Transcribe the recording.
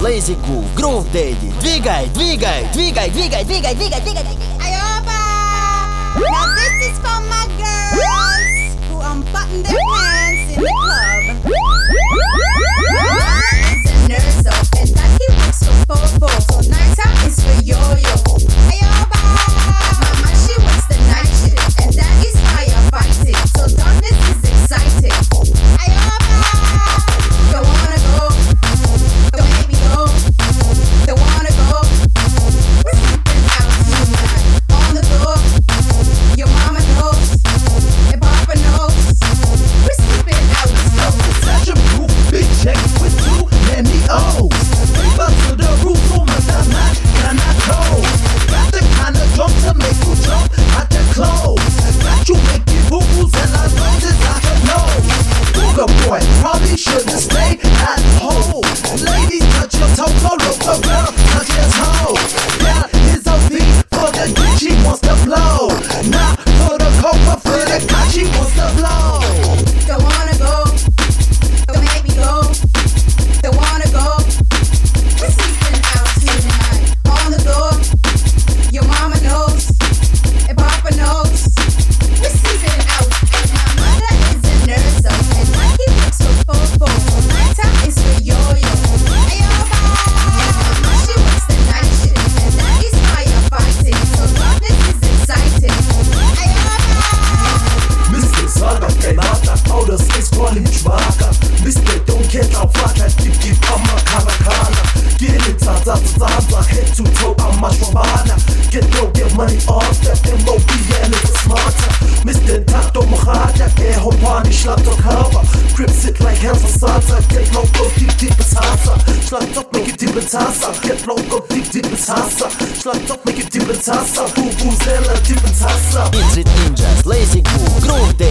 Lazy Groove, Groove Daddy. Двигай, двигай, двигай, двигай, двигай, двигай, двигай. Ayoba! Now this is for my girls who unbutton their pants in the club. He's a nurse up and that he works for Bobo. So nighttime is for Yo-Yo. Ayoba! Mama, she works the night shift and that is firefighting. So darkness is exciting. Ayoba! Don't wanna go. Don't make me go. Don't wanna go. We're sleeping out tonight on the floor. Your mama knows and Papa knows. We're sleeping out the floor. Such a proof, big check with too many O's. Paper to the roof, oh my God, can I go? Got the kind of jump to make you jump out your clothes. Got you making boo-boos and I know this I can know. Booger boy, probably shouldn't stay at home. Ladies, touch your toe, go look the girl, touch your toe. Yeah, here's a beat for the dick she wants to blow. Not for the coke, but for the cock she wants to blow. Don't wanna go. Don't make me go. Don't wanna go. We're sleeping out tonight on the floor. Your mama knows and Papa knows. We're sleeping out and my mother is a nurse up and like he works for Bobo. So nighttime is for Yo-Yo. Ayoba! Mama, she works the night shift and that is firefighting. So darkness is exciting. Ayoba! Mr. Saga, Renata, outer space calling Chewbacca. Mr. Don't get out fat like Kiki, I'm a Karakana. Get it, Zaza, head to toe, I'm a Shwabana. Get low, get money off, that MOB and it's smarter. Mr. Tato Maharaja, get home party, schlag doch Cover. Grip sit like hands for Santa. Get low, go deep, deep as Hasa. Schlag doch, make it deep as Hasa. Get low, go deep, deep as Hasa. Schlag doch, make it deep as Hasa. Boo-boo, Zella, deep as Hasa. Inzit Ninjas, Lazy Groove, Groove